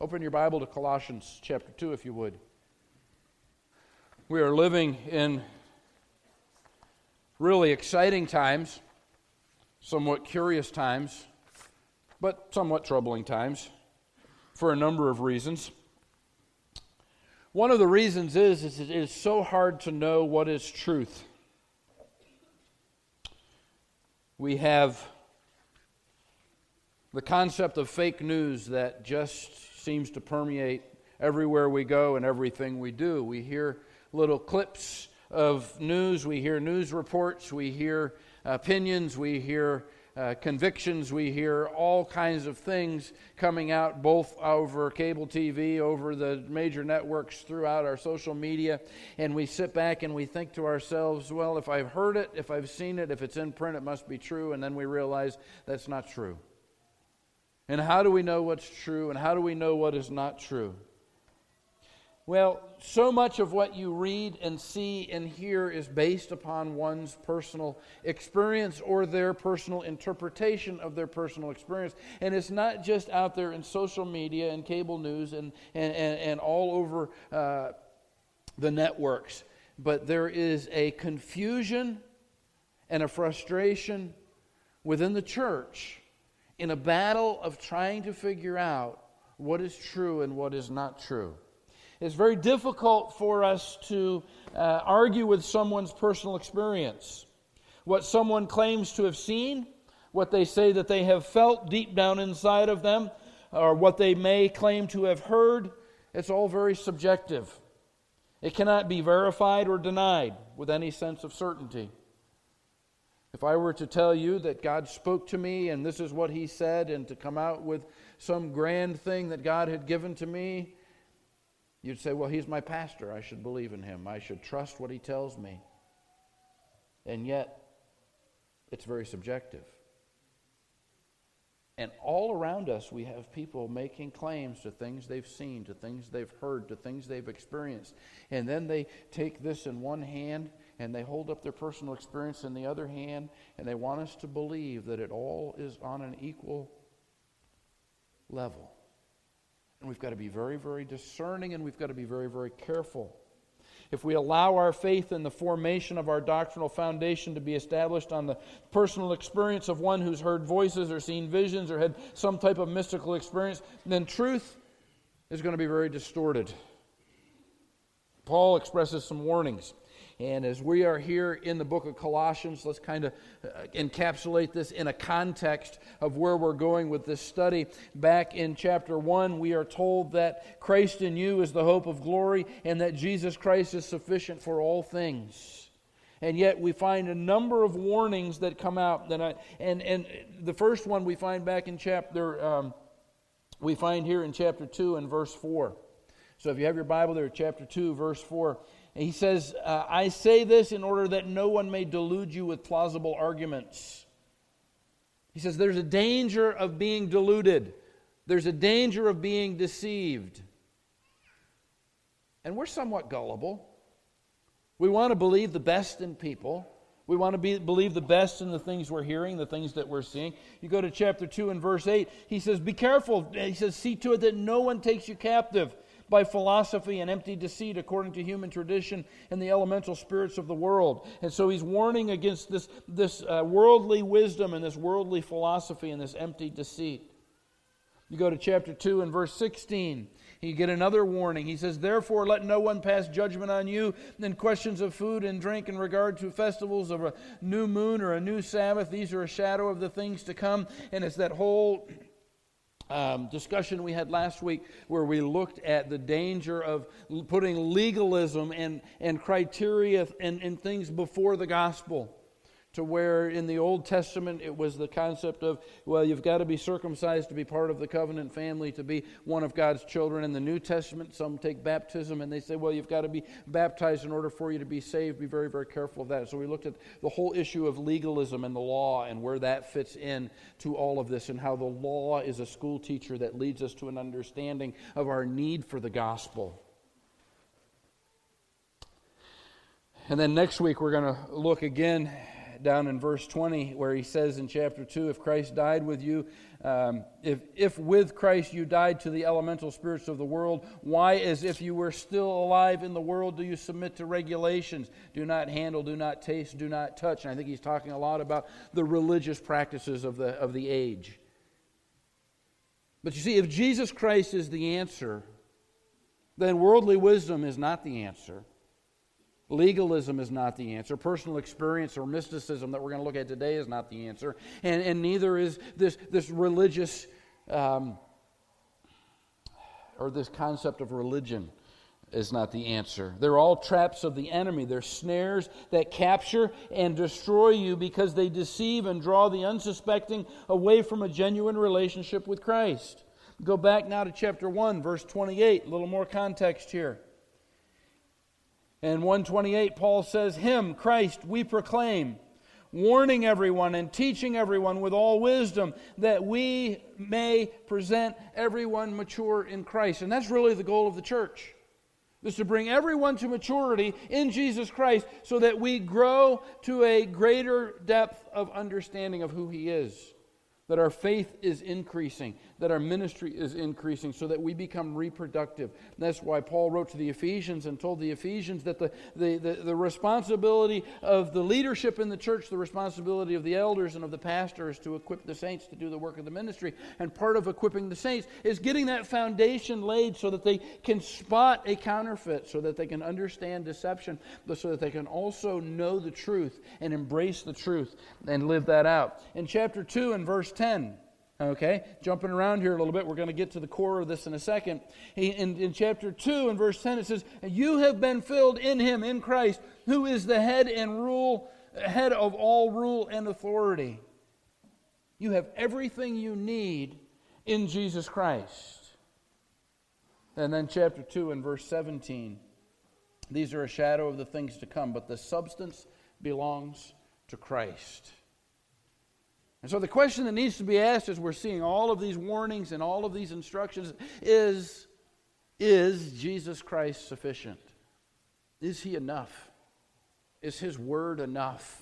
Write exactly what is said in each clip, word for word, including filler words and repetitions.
Open your Bible to Colossians chapter two, if you would. We are living in really exciting times, somewhat curious times, but somewhat troubling times for a number of reasons. One of the reasons is, is it is so hard to know what is truth. We have the concept of fake news that just seems to permeate everywhere we go and everything we do. We hear little clips of news, we hear news reports, we hear opinions, we hear uh, convictions, we hear all kinds of things coming out both over cable T V, over the major networks, throughout our social media, and we sit back and we think to ourselves, well, if I've heard it, if I've seen it, if it's in print, it must be true, and then we realize that's not true. And how do we know what's true, and how do we know what is not true? Well, so much of what you read and see and hear is based upon one's personal experience or their personal interpretation of their personal experience. And it's not just out there in social media and cable news and, and, and, and all over uh, the networks, but there is a confusion and a frustration within the church in a battle of trying to figure out what is true and what is not true. It's very difficult for us to uh, argue with someone's personal experience. What someone claims to have seen, what they say that they have felt deep down inside of them, or what they may claim to have heard, it's all very subjective. It cannot be verified or denied with any sense of certainty. If I were to tell you that God spoke to me and this is what He said, and to come out with some grand thing that God had given to me, you'd say, well, He's my pastor. I should believe in Him. I should trust what He tells me. And yet, it's very subjective. And all around us, we have people making claims to things they've seen, to things they've heard, to things they've experienced. And then they take this in one hand, and they hold up their personal experience in the other hand, and they want us to believe that it all is on an equal level. And we've got to be very, very discerning, and we've got to be very, very careful. If we allow our faith in the formation of our doctrinal foundation to be established on the personal experience of one who's heard voices or seen visions or had some type of mystical experience, then truth is going to be very distorted. Paul expresses some warnings. And as we are here in the book of Colossians, let's kind of uh, encapsulate this in a context of where we're going with this study. Back in chapter one, we are told that Christ in you is the hope of glory, and that Jesus Christ is sufficient for all things. And yet we find a number of warnings that come out. That I, and, and the first one we find back in chapter, um, we find here in chapter two and verse four. So if you have your Bible there, chapter two, verse four, he says, uh, I say this in order that no one may delude you with plausible arguments. He says there's a danger of being deluded. There's a danger of being deceived. And we're somewhat gullible. We want to believe the best in people. We want to be, believe the best in the things we're hearing, the things that we're seeing. You go to chapter two and verse eight, he says, be careful. He says, see to it that no one takes you captive by philosophy and empty deceit according to human tradition and the elemental spirits of the world. And so he's warning against this, this uh, worldly wisdom and this worldly philosophy and this empty deceit. You go to chapter two and verse sixteen. You get another warning. He says, therefore let no one pass judgment on you in questions of food and drink in regard to festivals of a new moon or a new Sabbath. These are a shadow of the things to come. And it's that whole Um, discussion we had last week where we looked at the danger of putting legalism and, and criteria and, and things before the gospel, to where in the Old Testament it was the concept of, well, you've got to be circumcised to be part of the covenant family, to be one of God's children. In the New Testament, some take baptism and they say, well, you've got to be baptized in order for you to be saved. Be very, very careful of that. So we looked at the whole issue of legalism and the law and where that fits in to all of this, and how the law is a school teacher that leads us to an understanding of our need for the gospel. And then next week we're going to look again down in verse twenty, where he says in chapter two, if Christ died with you, um, if, if with Christ you died to the elemental spirits of the world, why, as if you were still alive in the world, do you submit to regulations? Do not handle, do not taste, do not touch. And I think he's talking a lot about the religious practices of the, of the age. But you see, if Jesus Christ is the answer, then worldly wisdom is not the answer. Legalism is not the answer. Personal experience or mysticism that we're going to look at today is not the answer. And, and neither is this, this religious, um, or this concept of religion is not the answer. They're all traps of the enemy. They're snares that capture and destroy you because they deceive and draw the unsuspecting away from a genuine relationship with Christ. Go back now to chapter one, verse twenty-eight. A little more context here. In one twenty-eight, Paul says, Him, Christ, we proclaim, warning everyone and teaching everyone with all wisdom, that we may present everyone mature in Christ. And that's really the goal of the church, is to bring everyone to maturity in Jesus Christ so that we grow to a greater depth of understanding of who He is, that our faith is increasing, that our ministry is increasing, so that we become reproductive. And that's why Paul wrote to the Ephesians and told the Ephesians that the, the, the, the responsibility of the leadership in the church, the responsibility of the elders and of the pastor is to equip the saints to do the work of the ministry. And part of equipping the saints is getting that foundation laid so that they can spot a counterfeit, so that they can understand deception, but so that they can also know the truth and embrace the truth and live that out. In chapter two and verse ten, okay, jumping around here a little bit, we're going to get to the core of this in a second. In, in chapter two and verse ten, it says, you have been filled in Him, in Christ, who is the head and rule, head of all rule and authority. You have everything you need in Jesus Christ. And then chapter two and verse seventeen, these are a shadow of the things to come, but the substance belongs to Christ. And so the question that needs to be asked as we're seeing all of these warnings and all of these instructions is, is Jesus Christ sufficient? Is He enough? Is His Word enough?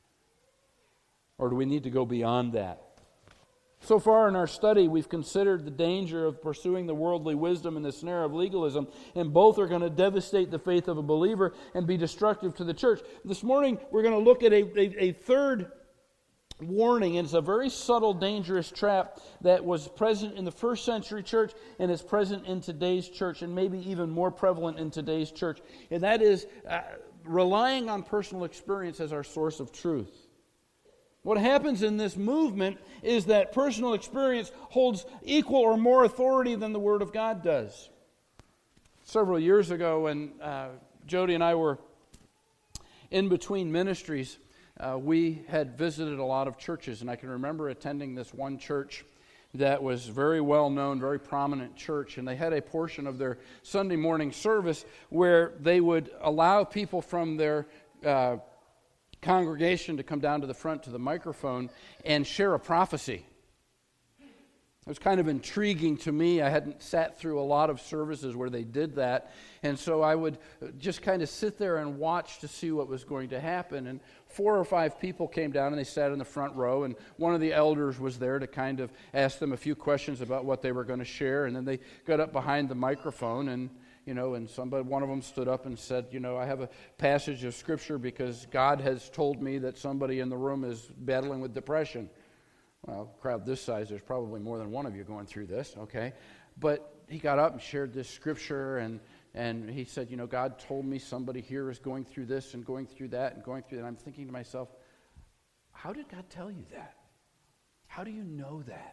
Or do we need to go beyond that? So far in our study, we've considered the danger of pursuing the worldly wisdom and the snare of legalism, and both are going to devastate the faith of a believer and be destructive to the church. This morning, we're going to look at a, a, a third warning, and it's a very subtle, dangerous trap that was present in the first century church and is present in today's church, and maybe even more prevalent in today's church. And that is uh, relying on personal experience as our source of truth. What happens in this movement is that personal experience holds equal or more authority than the Word of God does. Several years ago, when uh, Jody and I were in between ministries, Uh, we had visited a lot of churches, and I can remember attending this one church that was very well known, very prominent church, and they had a portion of their Sunday morning service where they would allow people from their uh, congregation to come down to the front to the microphone and share a prophecy. It was kind of intriguing to me. I hadn't sat through a lot of services where they did that, and so I would just kind of sit there and watch to see what was going to happen. And four or five people came down, and they sat in the front row, and one of the elders was there to kind of ask them a few questions about what they were going to share, and then they got up behind the microphone, and you know, and somebody, one of them stood up and said, you know, I have a passage of Scripture because God has told me that somebody in the room is battling with depression. Well, a crowd this size, there's probably more than one of you going through this, okay? But he got up and shared this Scripture, and and he said, you know, God told me somebody here is going through this and going through that and going through that. And I'm thinking to myself, how did God tell you that? How do you know that?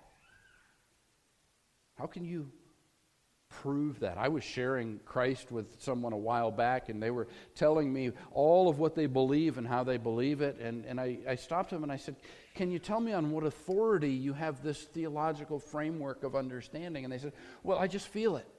How can you prove that? I was sharing Christ with someone a while back, and they were telling me all of what they believe and how they believe it. And, and I, I stopped them and I said, can you tell me on what authority you have this theological framework of understanding? And they said, well, I just feel it.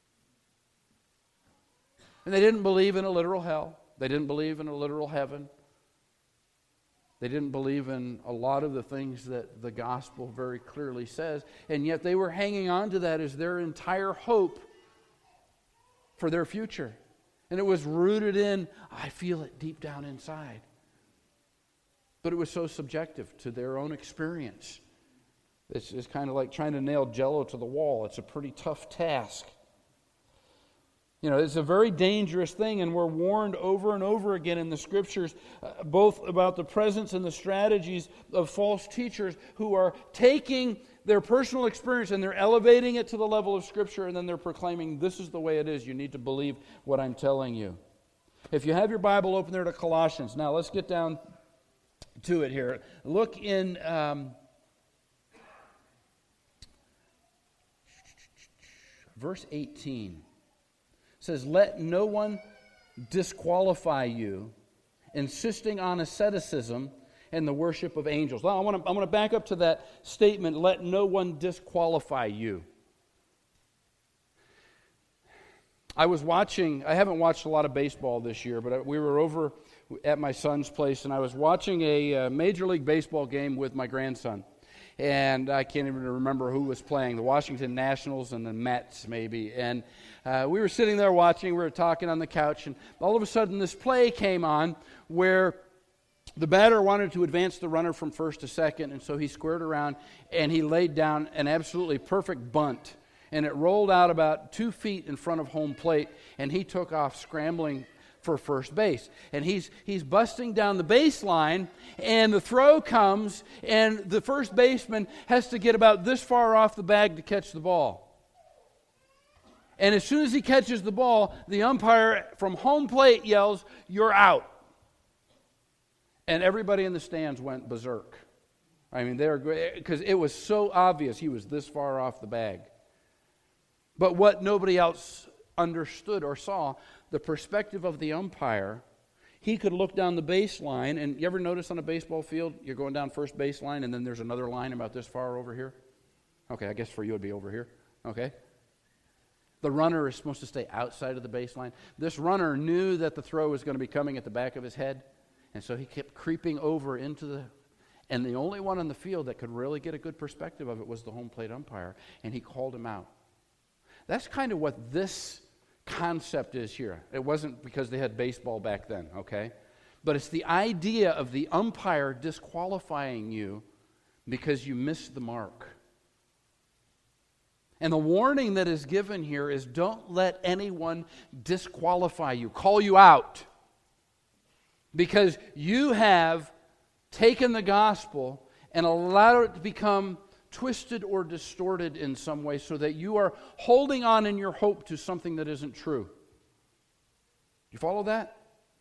And they didn't believe in a literal hell. They didn't believe in a literal heaven. They didn't believe in a lot of the things that the gospel very clearly says, and yet they were hanging on to that as their entire hope for their future. And it was rooted in, I feel it deep down inside. But it was so subjective to their own experience. It's, it's kind of like trying to nail Jell-O to the wall. It's a pretty tough task. You know, it's a very dangerous thing, and we're warned over and over again in the Scriptures, uh, both about the presence and the strategies of false teachers who are taking their personal experience and they're elevating it to the level of Scripture, and then they're proclaiming, this is the way it is. You need to believe what I'm telling you. If you have your Bible open there to Colossians, now let's get down to it here. Look in um, verse eighteen. It says, let no one disqualify you, insisting on asceticism and the worship of angels. Now, I want to I want to back up to that statement, let no one disqualify you. I was watching, I haven't watched a lot of baseball this year, but we were over at my son's place, and I was watching a uh, Major League Baseball game with my grandson. And I can't even remember who was playing, the Washington Nationals and the Mets maybe. And uh, we were sitting there watching, we were talking on the couch, and all of a sudden this play came on where the batter wanted to advance the runner from first to second, and so he squared around and he laid down an absolutely perfect bunt. And it rolled out about two feet in front of home plate, and he took off scrambling for first base. And he's he's busting down the baseline, and the throw comes, and the first baseman has to get about this far off the bag to catch the ball. And as soon as he catches the ball, the umpire from home plate yells, "You're out." And everybody in the stands went berserk. I mean, they're because it was so obvious he was this far off the bag. But what nobody else understood or saw, the perspective of the umpire, he could look down the baseline, and you ever notice on a baseball field, you're going down first baseline, and then there's another line about this far over here? Okay, I guess for you it'd be over here. Okay. The runner is supposed to stay outside of the baseline. This runner knew that the throw was going to be coming at the back of his head, and so he kept creeping over into the, and the only one on the field that could really get a good perspective of it was the home plate umpire, and he called him out. That's kind of what this concept is here. It wasn't because they had baseball back then, okay? But it's the idea of the umpire disqualifying you because you missed the mark. And the warning that is given here is don't let anyone disqualify you, call you out. Because you have taken the gospel and allowed it to become twisted or distorted in some way so that you are holding on in your hope to something that isn't true. You follow that?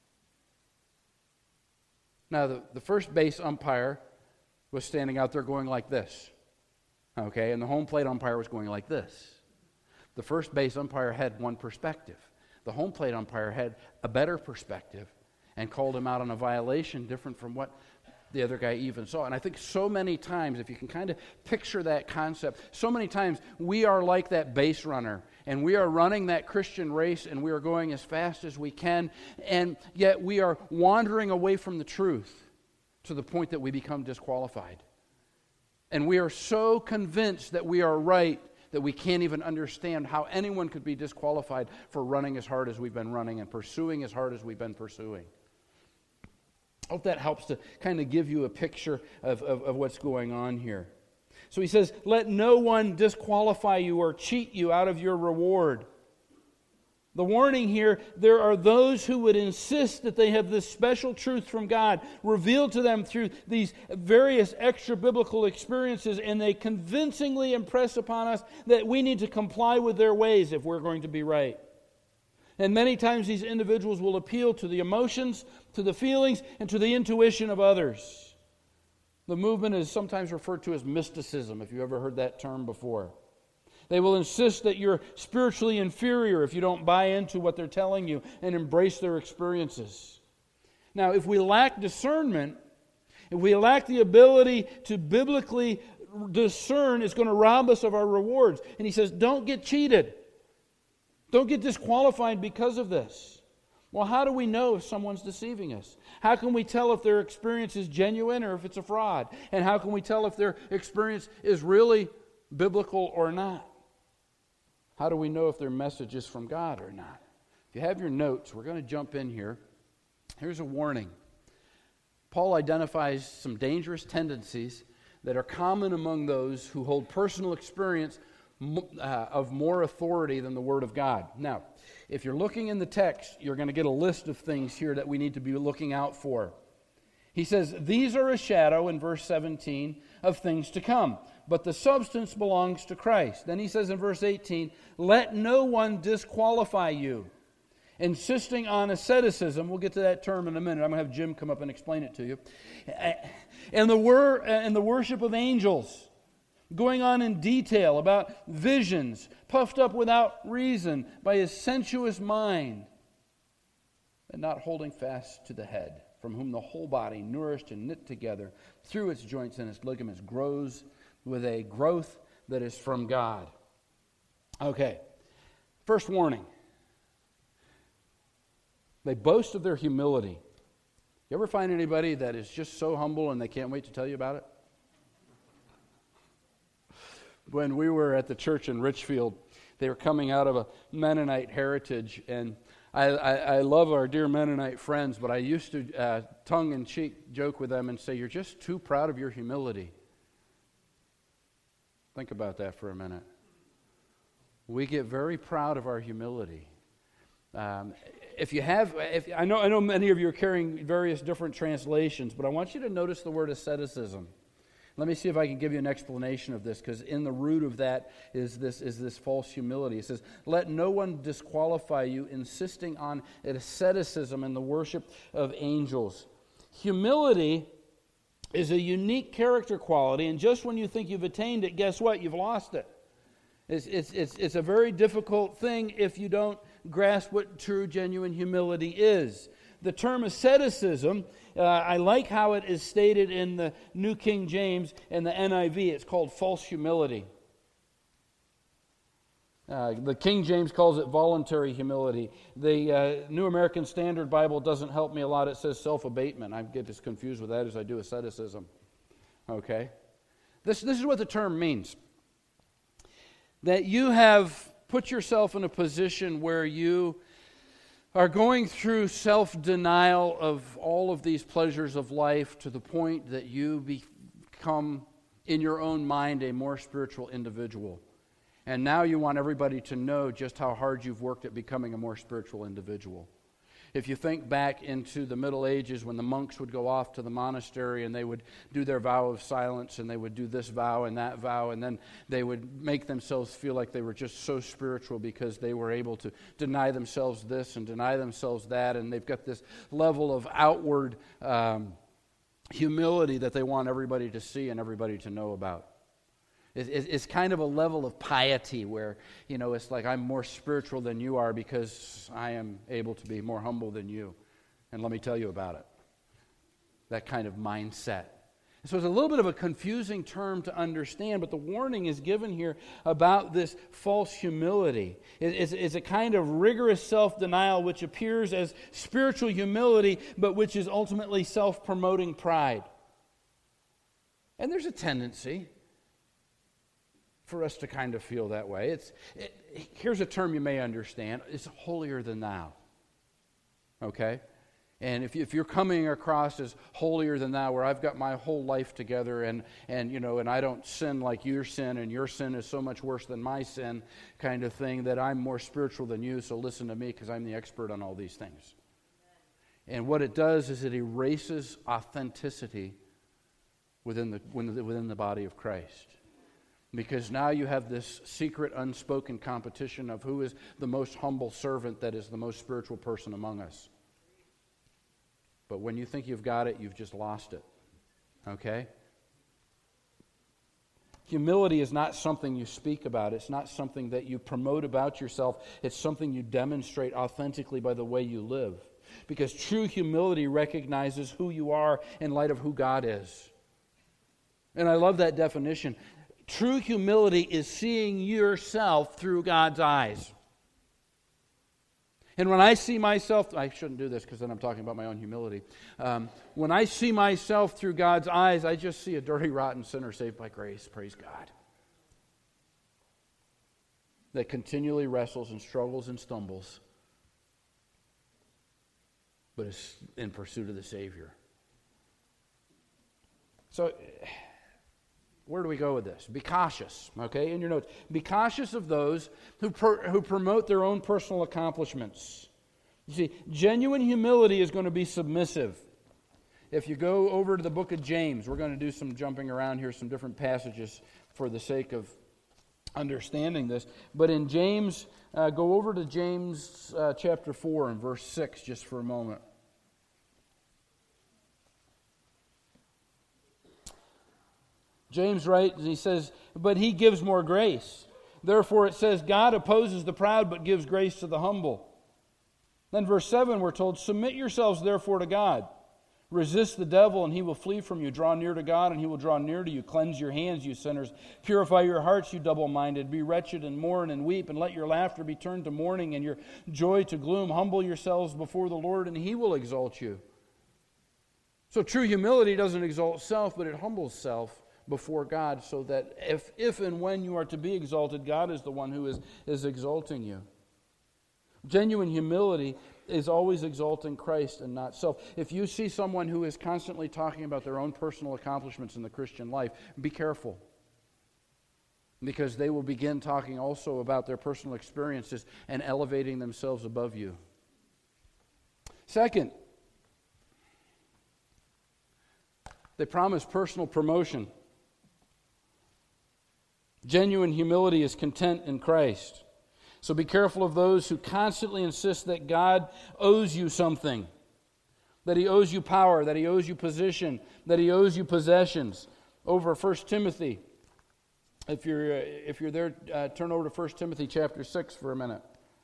Now, the, the first base umpire was standing out there going like this. Okay, and the home plate umpire was going like this. The first base umpire had one perspective. The home plate umpire had a better perspective and called him out on a violation different from what the other guy even saw. And I think so many times, if you can kind of picture that concept, so many times we are like that base runner, and we are running that Christian race, and we are going as fast as we can, and yet we are wandering away from the truth to the point that we become disqualified. And we are so convinced that we are right that we can't even understand how anyone could be disqualified for running as hard as we've been running and pursuing as hard as we've been pursuing. I hope that helps to kind of give you a picture of, of, of what's going on here. So he says, let no one disqualify you or cheat you out of your reward. The warning here, there are those who would insist that they have this special truth from God revealed to them through these various extra-biblical experiences, and they convincingly impress upon us that we need to comply with their ways if we're going to be right. And many times these individuals will appeal to the emotions, to the feelings, and to the intuition of others. The movement is sometimes referred to as mysticism, if you ever heard that term before. They will insist that you're spiritually inferior if you don't buy into what they're telling you and embrace their experiences. Now, if we lack discernment, if we lack the ability to biblically discern, it's going to rob us of our rewards. And he says, don't get cheated. Don't get disqualified because of this. Well, how do we know if someone's deceiving us? How can we tell if their experience is genuine or if it's a fraud? And how can we tell if their experience is really biblical or not? How do we know if their message is from God or not? If you have your notes, we're going to jump in here. Here's a warning. Paul identifies some dangerous tendencies that are common among those who hold personal experience uh, of more authority than the Word of God. Now, if you're looking in the text, you're going to get a list of things here that we need to be looking out for. He says, these are a shadow, in verse seventeen, of things to come, but the substance belongs to Christ. Then he says in verse eighteen, let no one disqualify you, insisting on asceticism. We'll get to that term in a minute. I'm going to have Jim come up and explain it to you. And the, wor- and the worship of angels, going on in detail about visions, puffed up without reason by his sensuous mind, and not holding fast to the head, from whom the whole body, nourished and knit together through its joints and its ligaments, grows with a growth that is from God. Okay, first warning. They boast of their humility. You ever find anybody that is just so humble and they can't wait to tell you about it? When we were at the church in Richfield, they were coming out of a Mennonite heritage, and I, I, I love our dear Mennonite friends, but I used to uh, tongue-in-cheek joke with them and say, you're just too proud of your humility. Think about that for a minute. We get very proud of our humility. Um, if you have, if I know, I know many of you are carrying various different translations, but I want you to notice the word asceticism. Let me see if I can give you an explanation of this, because in the root of that is this is this false humility. It says, let no one disqualify you, insisting on asceticism and the worship of angels. Humility is a unique character quality, and just when you think you've attained it, guess what? You've lost it. It's, it's, it's, it's a very difficult thing if you don't grasp what true, genuine humility is. The term asceticism, uh, I like how it is stated in the New King James and the N I V. It's called false humility. Uh, the King James calls it voluntary humility. The uh, New American Standard Bible doesn't help me a lot. It says self-abatement. I get as confused with that as I do asceticism. Okay? This, this is what the term means. That you have put yourself in a position where you are going through self-denial of all of these pleasures of life to the point that you become, in your own mind, a more spiritual individual. And now you want everybody to know just how hard you've worked at becoming a more spiritual individual. If you think back into the Middle Ages when the monks would go off to the monastery and they would do their vow of silence and they would do this vow and that vow, and then they would make themselves feel like they were just so spiritual because they were able to deny themselves this and deny themselves that, and they've got this level of outward um, humility that they want everybody to see and everybody to know about. It's kind of a level of piety where, you know, it's like I'm more spiritual than you are because I am able to be more humble than you. And let me tell you about it. That kind of mindset. So it's a little bit of a confusing term to understand, but the warning is given here about this false humility. It's, it's a kind of rigorous self-denial which appears as spiritual humility, but which is ultimately self-promoting pride. And there's a tendency for us to kind of feel that way. It's it, here's a term you may understand. It's holier than thou. Okay? And if, you, if you're coming across as holier than thou, where I've got my whole life together and, and, you know, and I don't sin like your sin, and your sin is so much worse than my sin kind of thing, that I'm more spiritual than you, so listen to me because I'm the expert on all these things. And what it does is it erases authenticity within the, within the body of Christ. Because now you have this secret, unspoken competition of who is the most humble servant that is the most spiritual person among us. But when you think you've got it, you've just lost it. Okay? Humility is not something you speak about. It's not something that you promote about yourself. It's something you demonstrate authentically by the way you live. Because true humility recognizes who you are in light of who God is. And I love that definition. True humility is seeing yourself through God's eyes. And when I see myself, I shouldn't do this because then I'm talking about my own humility. Um, when I see myself through God's eyes, I just see a dirty, rotten sinner saved by grace, praise God. That continually wrestles and struggles and stumbles, but is in pursuit of the Savior. So, where do we go with this? Be cautious, okay, in your notes. Be cautious of those who per, who promote their own personal accomplishments. You see, genuine humility is going to be submissive. If you go over to the book of James, we're going to do some jumping around here, some different passages for the sake of understanding this. But in James, uh, go over to James uh, chapter four and verse six just for a moment. James writes, he says, but he gives more grace. Therefore it says, God opposes the proud but gives grace to the humble. Then verse seven we're told, submit yourselves therefore to God. Resist the devil and he will flee from you. Draw near to God and he will draw near to you. Cleanse your hands, you sinners. Purify your hearts, you double-minded. Be wretched and mourn and weep, and let your laughter be turned to mourning and your joy to gloom. Humble yourselves before the Lord and he will exalt you. So true humility doesn't exalt self, but it humbles self before God, so that if, if and when you are to be exalted, God is the one who is, is exalting you. Genuine humility is always exalting Christ and not self. If you see someone who is constantly talking about their own personal accomplishments in the Christian life, be careful. Because they will begin talking also about their personal experiences and elevating themselves above you. Second, they promise personal promotion. Genuine humility is content in Christ. So be careful of those who constantly insist that God owes you something, that He owes you power, that He owes you position, that He owes you possessions. Over First Timothy, if you're uh, if you're there, uh, turn over to First Timothy chapter six for a minute.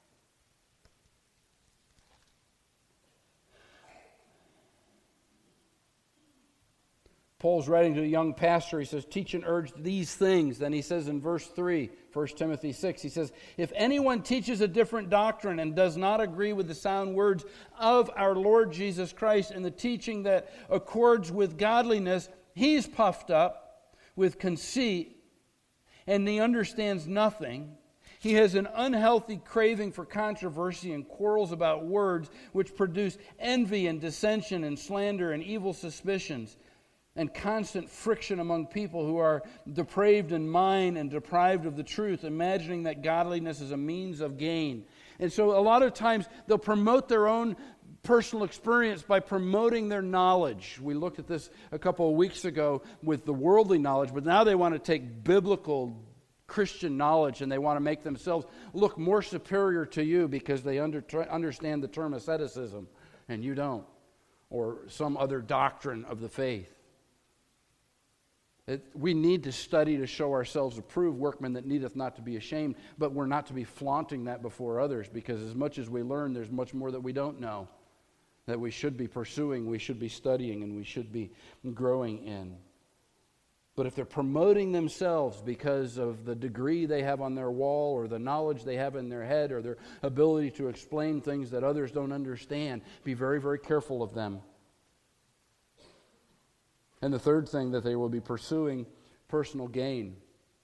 Paul's writing to a young pastor. He says, teach and urge these things. Then he says in verse three, First Timothy six, he says, if anyone teaches a different doctrine and does not agree with the sound words of our Lord Jesus Christ and the teaching that accords with godliness, he's puffed up with conceit and he understands nothing. He has an unhealthy craving for controversy and quarrels about words, which produce envy and dissension and slander and evil suspicions, and constant friction among people who are depraved in mind and deprived of the truth, imagining that godliness is a means of gain. And so a lot of times they'll promote their own personal experience by promoting their knowledge. We looked at this a couple of weeks ago with the worldly knowledge, but now they want to take biblical Christian knowledge and they want to make themselves look more superior to you because they under, understand the term asceticism and you don't, or some other doctrine of the faith. It, we need to study to show ourselves approved workmen that needeth not to be ashamed, but we're not to be flaunting that before others, because as much as we learn, there's much more that we don't know, that we should be pursuing, we should be studying, and we should be growing in. But if they're promoting themselves because of the degree they have on their wall or the knowledge they have in their head or their ability to explain things that others don't understand, be very, very careful of them. And the third thing, that they will be pursuing personal gain.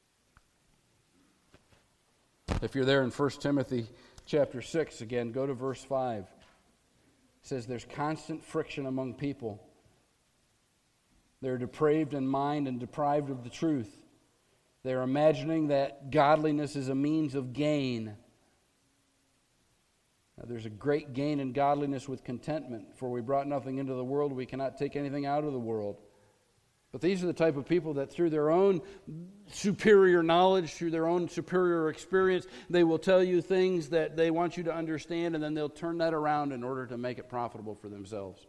If you're there in First Timothy chapter six, again, go to verse five. It says there's constant friction among people. They're depraved in mind and deprived of the truth. They're imagining that godliness is a means of gain. Now, there's a great gain in godliness with contentment, for we brought nothing into the world, we cannot take anything out of the world. But these are the type of people that through their own superior knowledge, through their own superior experience, they will tell you things that they want you to understand, and then they'll turn that around in order to make it profitable for themselves.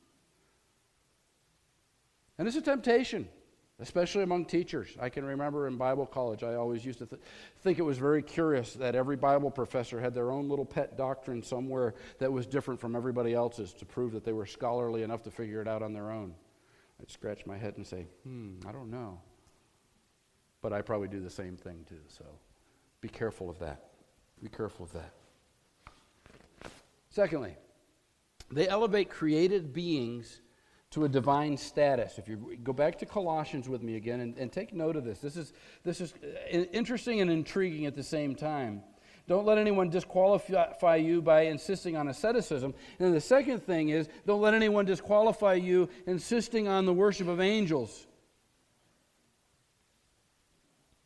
And it's a temptation, especially among teachers. I can remember in Bible college, I always used to th- think it was very curious that every Bible professor had their own little pet doctrine somewhere that was different from everybody else's to prove that they were scholarly enough to figure it out on their own. I'd scratch my head and say, hmm, I don't know. But I probably do the same thing too, so be careful of that. Be careful of that. Secondly, they elevate created beings to a divine status. If you go back to Colossians with me again and, and take note of this. This is, this is interesting and intriguing at the same time. Don't let anyone disqualify you by insisting on asceticism. And then the second thing is, don't let anyone disqualify you insisting on the worship of angels.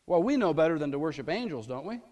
Well, we know better than to worship angels, don't we?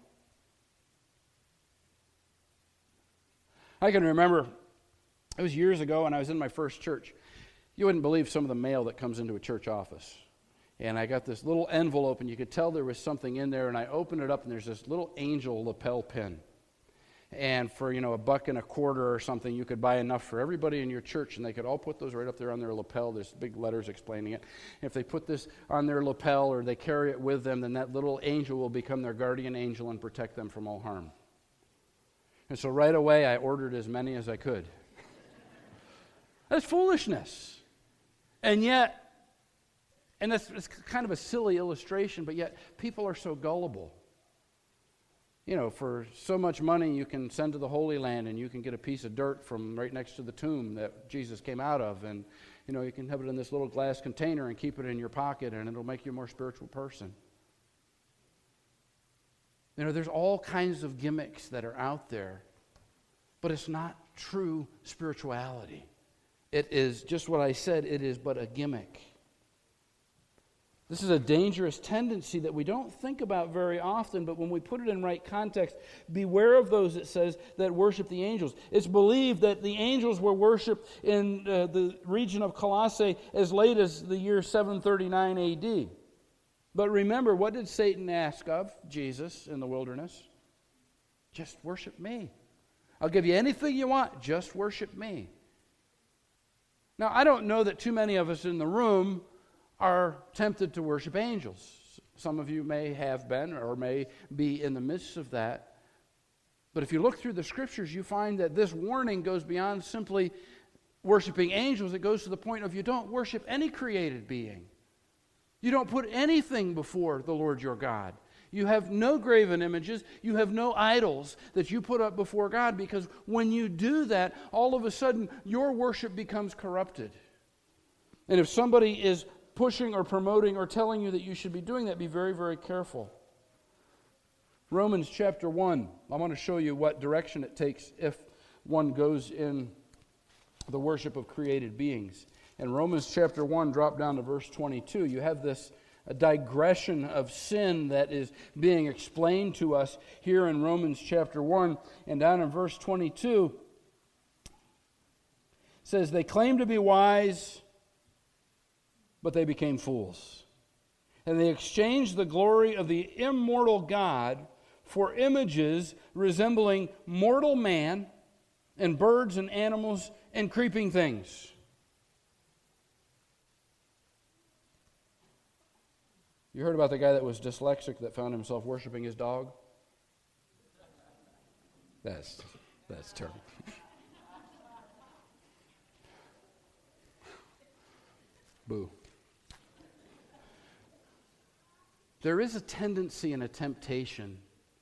I can remember, it was years ago when I was in my first church. You wouldn't believe some of the mail that comes into a church office. And I got this little envelope, and you could tell there was something in there, and I opened it up, and there's this little angel lapel pin. And for, you know, a buck and a quarter or something, you could buy enough for everybody in your church, and they could all put those right up there on their lapel. There's big letters explaining it. If they put this on their lapel or they carry it with them, then that little angel will become their guardian angel and protect them from all harm. And so right away, I ordered as many as I could. That's foolishness. And yet, and that's it's kind of a silly illustration, but yet people are so gullible. You know, for so much money you can send to the Holy Land and you can get a piece of dirt from right next to the tomb that Jesus came out of. And, you know, you can have it in this little glass container and keep it in your pocket and it'll make you a more spiritual person. You know, there's all kinds of gimmicks that are out there, but it's not true spirituality. It is just what I said, it is but a gimmick. This is a dangerous tendency that we don't think about very often, but when we put it in right context, beware of those, it says, that worship the angels. It's believed that the angels were worshipped in uh, the region of Colossae as late as the year seven thirty-nine A D. But remember, what did Satan ask of Jesus in the wilderness? Just worship me. I'll give you anything you want, just worship me. Now, I don't know that too many of us in the room are tempted to worship angels. Some of you may have been or may be in the midst of that. But if you look through the Scriptures, you find that this warning goes beyond simply worshiping angels. It goes to the point of you don't worship any created being. You don't put anything before the Lord your God. You have no graven images. You have no idols that you put up before God, because when you do that, all of a sudden your worship becomes corrupted. And if somebody is pushing or promoting or telling you that you should be doing that, be very, very careful. Romans chapter one, I want to show you what direction it takes if one goes in the worship of created beings. In Romans chapter one, drop down to verse twenty-two, you have this a digression of sin that is being explained to us here in Romans chapter one. And down in verse twenty-two, it says, they claim to be wise, but they became fools. And they exchanged the glory of the immortal God for images resembling mortal man and birds and animals and creeping things. You heard about the guy that was dyslexic that found himself worshiping his dog? That's, that's terrible. Boo. There is a tendency and a temptation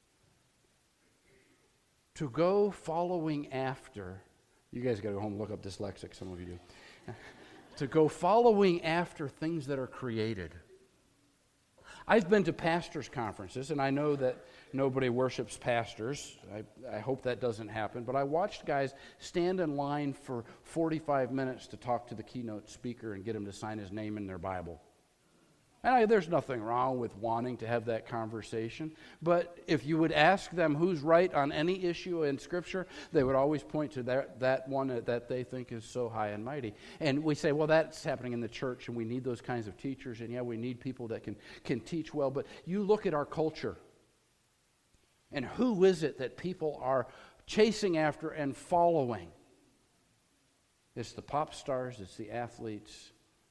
to go following after. You guys got to go home and look up dyslexic, some of you do. To go following after things that are created. I've been to pastors' conferences, and I know that nobody worships pastors. I, I hope that doesn't happen. But I watched guys stand in line for forty-five minutes to talk to the keynote speaker and get him to sign his name in their Bible. And I, there's nothing wrong with wanting to have that conversation. But if you would ask them who's right on any issue in Scripture, they would always point to that, that one that they think is so high and mighty. And we say, well, that's happening in the church, and we need those kinds of teachers. And yeah, we need people that can, can teach well. But you look at our culture, and who is it that people are chasing after and following? It's the pop stars, it's the athletes,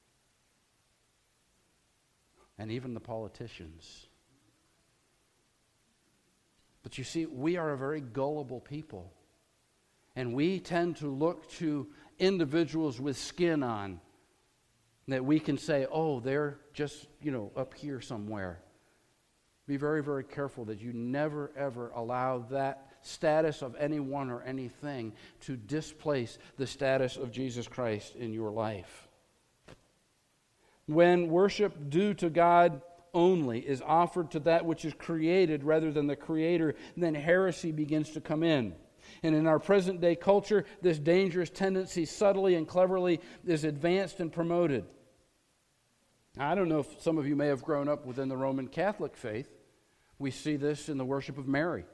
and even the politicians. But you see, we are a very gullible people. And we tend to look to individuals with skin on that we can say, oh, they're just, you know, up here somewhere. Be very, very careful that you never, ever allow that status of anyone or anything to displace the status of Jesus Christ in your life. When worship due to God only is offered to that which is created rather than the Creator, then heresy begins to come in. And in our present day culture, this dangerous tendency subtly and cleverly is advanced and promoted. I don't know if some of you may have grown up within the Roman Catholic faith. We see this in the worship of Mary.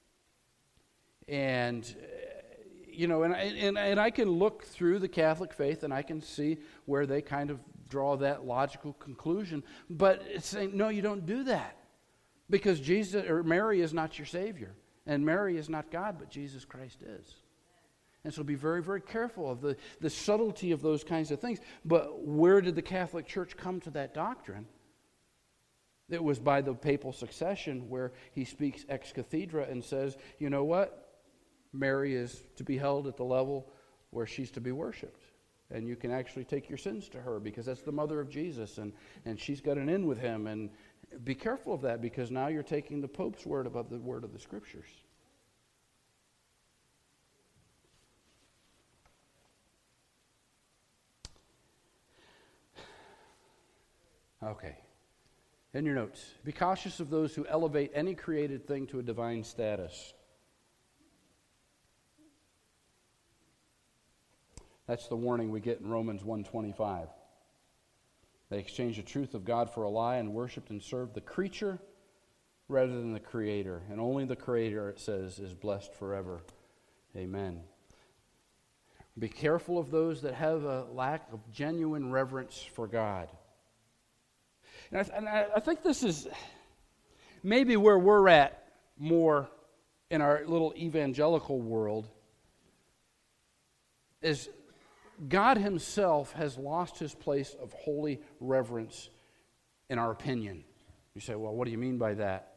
And, you know, and, and, and I can look through the Catholic faith and I can see where they kind of draw that logical conclusion. But it's saying, no, you don't do that. Because Jesus or Mary is not your Savior. And Mary is not God, but Jesus Christ is. And so be very, very careful of the, the subtlety of those kinds of things. But where did the Catholic Church come to that doctrine? It was by the papal succession where he speaks ex cathedra and says, you know what? Mary is to be held at the level where she's to be worshipped. And you can actually take your sins to her because that's the mother of Jesus. And, and she's got an in with him. And be careful of that because now you're taking the Pope's word above the word of the Scriptures. Okay. In your notes, be cautious of those who elevate any created thing to a divine status. That's the warning we get in Romans one twenty-five. They exchanged the truth of God for a lie and worshipped and served the creature rather than the Creator. And only the Creator, it says, is blessed forever. Amen. Be careful of those that have a lack of genuine reverence for God. And I, th- and I think this is maybe where we're at more in our little evangelical world is God himself has lost his place of holy reverence in our opinion. You say, well, what do you mean by that?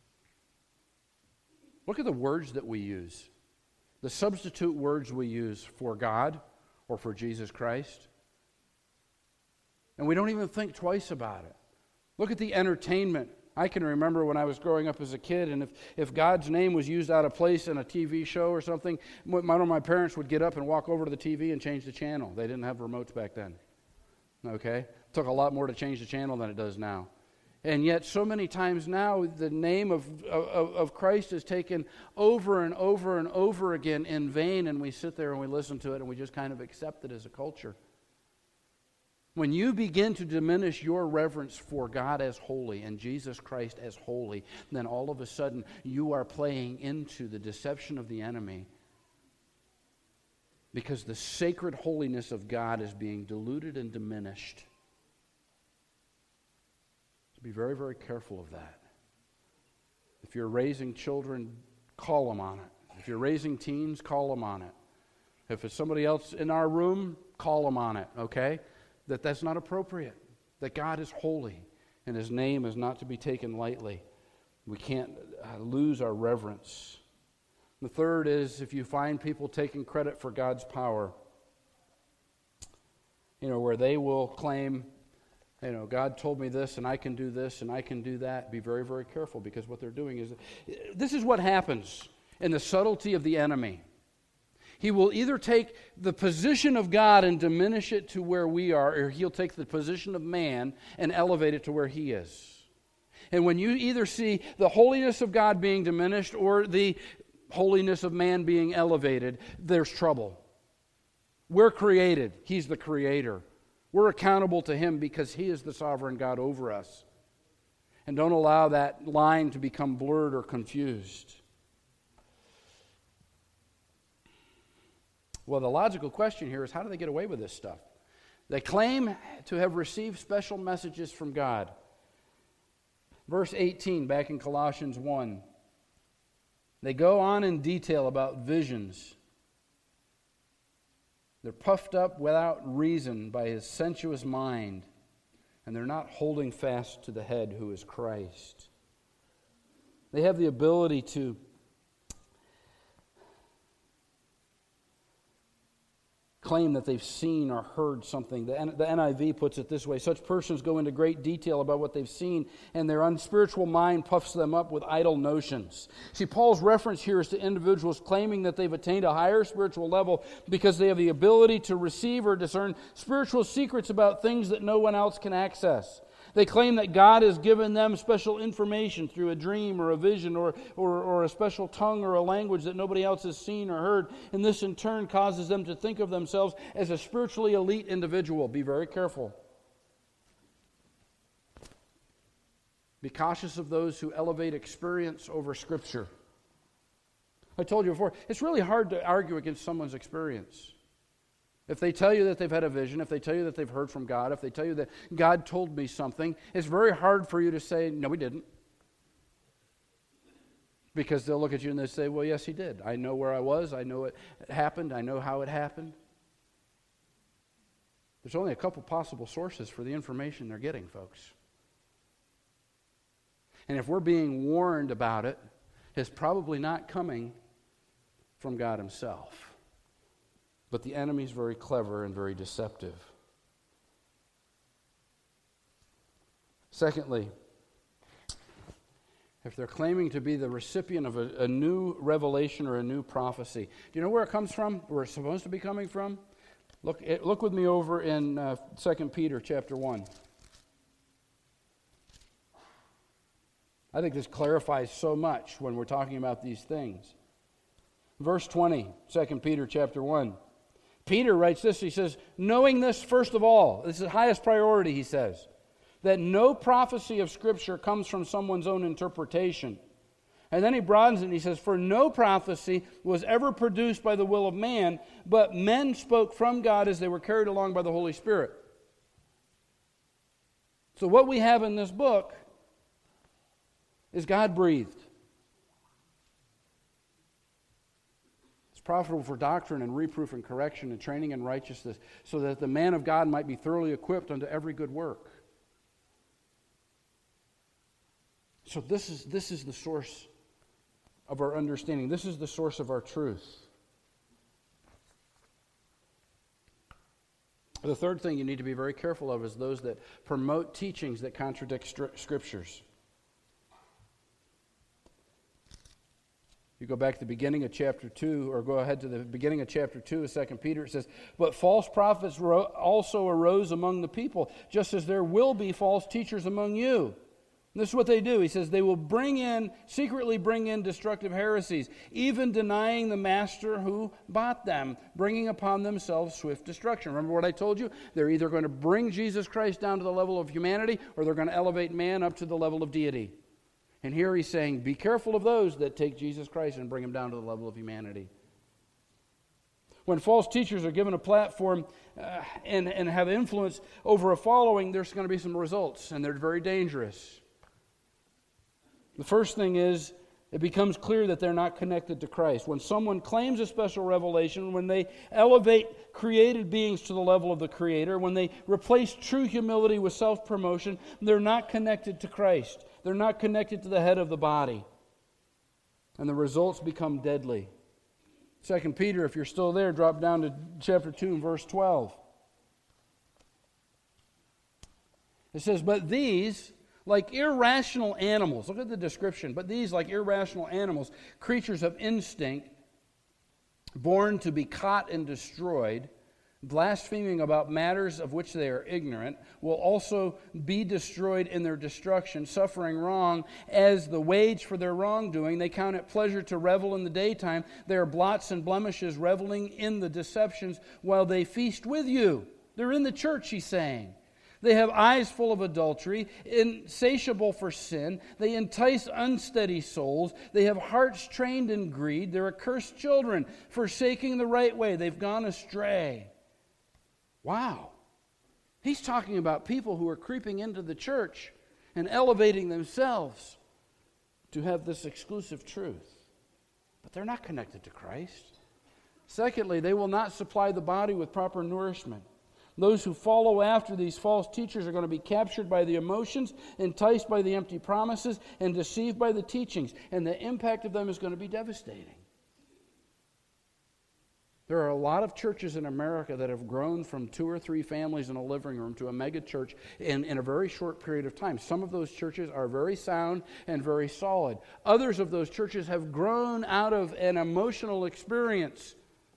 Look at the words that we use. The substitute words we use for God or for Jesus Christ. And we don't even think twice about it. Look at the entertainment. I can remember when I was growing up as a kid, and if, if God's name was used out of place in a T V show or something, one of my parents would get up and walk over to the T V and change the channel. They didn't have remotes back then. Okay? It took a lot more to change the channel than it does now. And yet so many times now the name of, of, of Christ is taken over and over and over again in vain, and we sit there and we listen to it and we just kind of accept it as a culture. When you begin to diminish your reverence for God as holy and Jesus Christ as holy, then all of a sudden you are playing into the deception of the enemy because the sacred holiness of God is being diluted and diminished. So be very, very careful of that. If you're raising children, call them on it. If you're raising teens, call them on it. If it's somebody else in our room, call them on it, okay? That that's not appropriate, that God is holy and his name is not to be taken lightly. We can't uh, lose our reverence. The third is if you find people taking credit for God's power, you know, where they will claim, you know, God told me this and I can do this and I can do that, be very, very careful because what they're doing is, this is what happens in the subtlety of the enemy. He will either take the position of God and diminish it to where we are, or he'll take the position of man and elevate it to where he is. And when you either see the holiness of God being diminished or the holiness of man being elevated, there's trouble. We're created. He's the creator. We're accountable to him because he is the sovereign God over us. And don't allow that line to become blurred or confused. Well, the logical question here is, how do they get away with this stuff? They claim to have received special messages from God. Verse eighteen, back in Colossians one. They go on in detail about visions. They're puffed up without reason by his sensuous mind, and they're not holding fast to the head who is Christ. They have the ability to claim that they've seen or heard something. The N I V puts it this way: such persons go into great detail about what they've seen, and their unspiritual mind puffs them up with idle notions. See, Paul's reference here is to individuals claiming that they've attained a higher spiritual level because they have the ability to receive or discern spiritual secrets about things that no one else can access. They claim that God has given them special information through a dream or a vision or, or, or a special tongue or a language that nobody else has seen or heard. And this in turn causes them to think of themselves as a spiritually elite individual. Be very careful. Be cautious of those who elevate experience over Scripture. I told you before, it's really hard to argue against someone's experience. If they tell you that they've had a vision, if they tell you that they've heard from God, if they tell you that God told me something, it's very hard for you to say, no, he didn't. Because they'll look at you and they'll say, well, yes, he did. I know where I was. I know it happened. I know how it happened. There's only a couple possible sources for the information they're getting, folks. And if we're being warned about it, it's probably not coming from God himself. But the enemy's very clever and very deceptive. Secondly, if they're claiming to be the recipient of a, a new revelation or a new prophecy, do you know where it comes from? Where it's supposed to be coming from? Look, look with me over in uh, Second Peter chapter one. I think this clarifies so much when we're talking about these things. Verse twenty, Second Peter chapter one. Peter writes this, he says, knowing this first of all, this is the highest priority, he says, that no prophecy of Scripture comes from someone's own interpretation. And then he broadens it and he says, for no prophecy was ever produced by the will of man, but men spoke from God as they were carried along by the Holy Spirit. So what we have in this book is God-breathed. It's profitable for doctrine and reproof and correction and training in righteousness, so that the man of God might be thoroughly equipped unto every good work. So this is, this is the source of our understanding. This is the source of our truth. The third thing you need to be very careful of is those that promote teachings that contradict stri- Scriptures. You go back to the beginning of chapter two, or go ahead to the beginning of chapter two of Second Peter, it says, but false prophets ro- also arose among the people, just as there will be false teachers among you. And this is what they do. He says, they will bring in, secretly bring in destructive heresies, even denying the master who bought them, bringing upon themselves swift destruction. Remember what I told you? They're either going to bring Jesus Christ down to the level of humanity, or they're going to elevate man up to the level of deity. And here he's saying, be careful of those that take Jesus Christ and bring him down to the level of humanity. When false teachers are given a platform uh, and, and have influence over a following, there's going to be some results, and they're very dangerous. The first thing is, it becomes clear that they're not connected to Christ. When someone claims a special revelation, when they elevate created beings to the level of the Creator, when they replace true humility with self-promotion, they're not connected to Christ. They're not connected to the head of the body. And the results become deadly. Second Peter, if you're still there, drop down to chapter two and verse twelve. It says, but these, like irrational animals, look at the description, but these, like irrational animals, creatures of instinct, born to be caught and destroyed, blaspheming about matters of which they are ignorant, will also be destroyed in their destruction, suffering wrong as the wage for their wrongdoing. They count it pleasure to revel in the daytime. They are blots and blemishes, reveling in the deceptions while they feast with you. They're in the church, he's saying. They have eyes full of adultery, insatiable for sin. They entice unsteady souls. They have hearts trained in greed. They're accursed children, forsaking the right way. They've gone astray. Wow. He's talking about people who are creeping into the church and elevating themselves to have this exclusive truth. But they're not connected to Christ. Secondly, they will not supply the body with proper nourishment. Those who follow after these false teachers are going to be captured by the emotions, enticed by the empty promises, and deceived by the teachings. And the impact of them is going to be devastating. There are a lot of churches in America that have grown from two or three families in a living room to a mega church in, in a very short period of time. Some of those churches are very sound and very solid. Others of those churches have grown out of an emotional experience.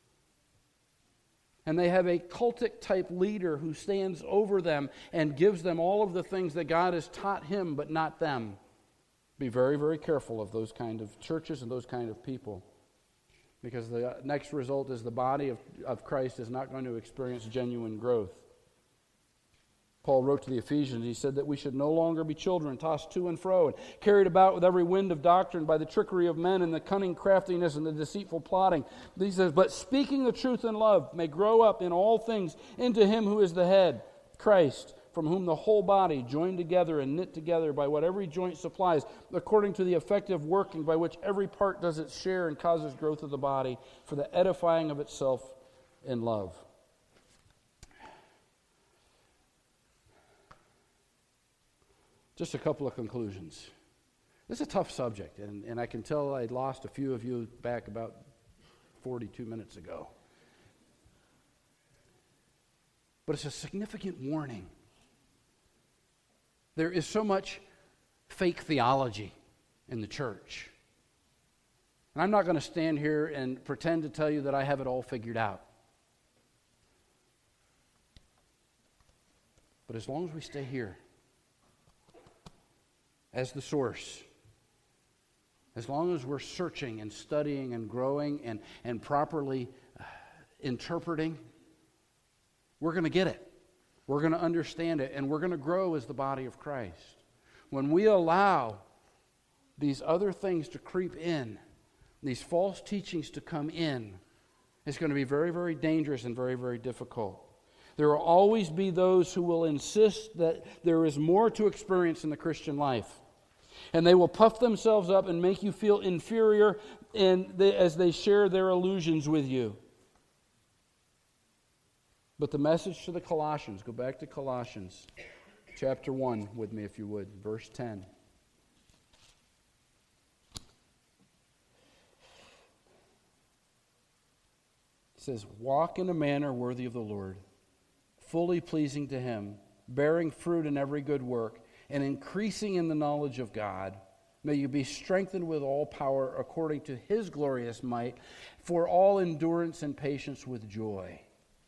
And they have a cultic type leader who stands over them and gives them all of the things that God has taught him, but not them. Be very, very careful of those kind of churches and those kind of people. Because the next result is the body of, of Christ is not going to experience genuine growth. Paul wrote to the Ephesians, he said that we should no longer be children, tossed to and fro, and carried about with every wind of doctrine by the trickery of men and the cunning craftiness and the deceitful plotting. He says, but speaking the truth in love may grow up in all things into him who is the head, Christ, from whom the whole body, joined together and knit together by what every joint supplies, according to the effective working by which every part does its share and causes growth of the body for the edifying of itself in love. Just a couple of conclusions. This is a tough subject, and, and I can tell I lost a few of you back about forty-two minutes ago. But it's a significant warning. There is so much fake theology in the church. And I'm not going to stand here and pretend to tell you that I have it all figured out. But as long as we stay here, as the source, as long as we're searching and studying and growing and, and properly uh, interpreting, we're going to get it. We're going to understand it, and we're going to grow as the body of Christ. When we allow these other things to creep in, these false teachings to come in, it's going to be very, very dangerous and very, very difficult. There will always be those who will insist that there is more to experience in the Christian life. And they will puff themselves up and make you feel inferior in the, as they share their illusions with you. But the message to the Colossians, go back to Colossians chapter one with me if you would, verse ten. It says, walk in a manner worthy of the Lord, fully pleasing to Him, bearing fruit in every good work, and increasing in the knowledge of God. May you be strengthened with all power according to His glorious might, for all endurance and patience with joy.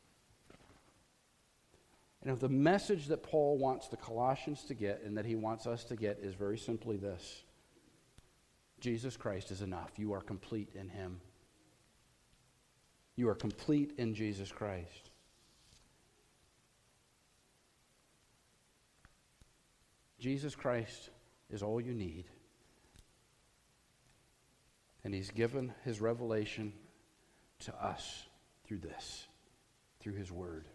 And if the message that Paul wants the Colossians to get and that he wants us to get is very simply this: Jesus Christ is enough. You are complete in Him. You are complete in Jesus Christ. Jesus Christ is all you need. And He's given His revelation to us through this, through His Word.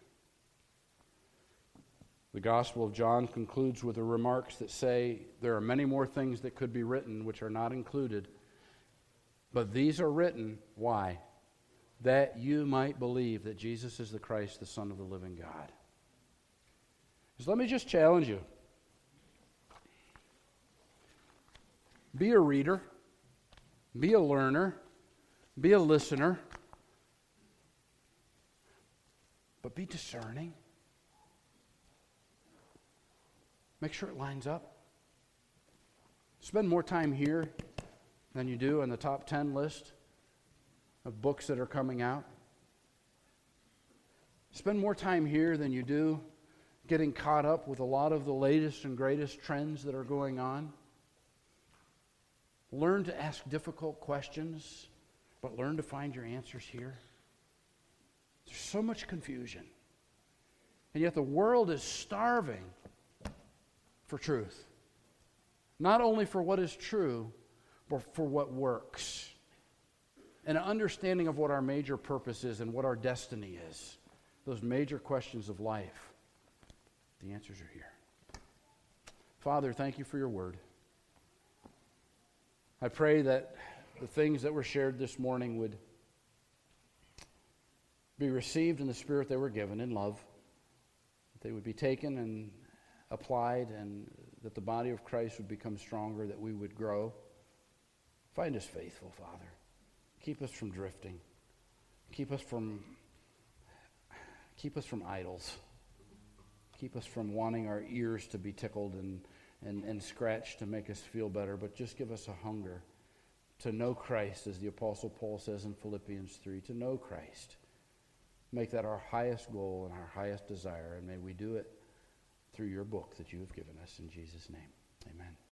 The Gospel of John concludes with the remarks that say there are many more things that could be written which are not included, but these are written, why? That you might believe that Jesus is the Christ, the Son of the living God. So let me just challenge you. Be a reader, be a learner, be a listener, but be discerning. Make sure it lines up. Spend more time here than you do on the top ten list of books that are coming out. Spend more time here than you do getting caught up with a lot of the latest and greatest trends that are going on. Learn to ask difficult questions, but learn to find your answers here. There's so much confusion. And yet the world is starving for truth. Not only for what is true, but for what works. And an understanding of what our major purpose is and what our destiny is. Those major questions of life. The answers are here. Father, thank you for your word. I pray that the things that were shared this morning would be received in the spirit they were given, in love. That they would be taken and applied, and that the body of Christ would become stronger, that we would grow. Find us faithful, Father. Keep us from drifting. Keep us from keep us from idols. Keep us from wanting our ears to be tickled and, and, and scratched to make us feel better, but just give us a hunger to know Christ, as the Apostle Paul says in Philippians three, to know Christ. Make that our highest goal and our highest desire, and may we do it through your book that you have given us. In Jesus' name, amen.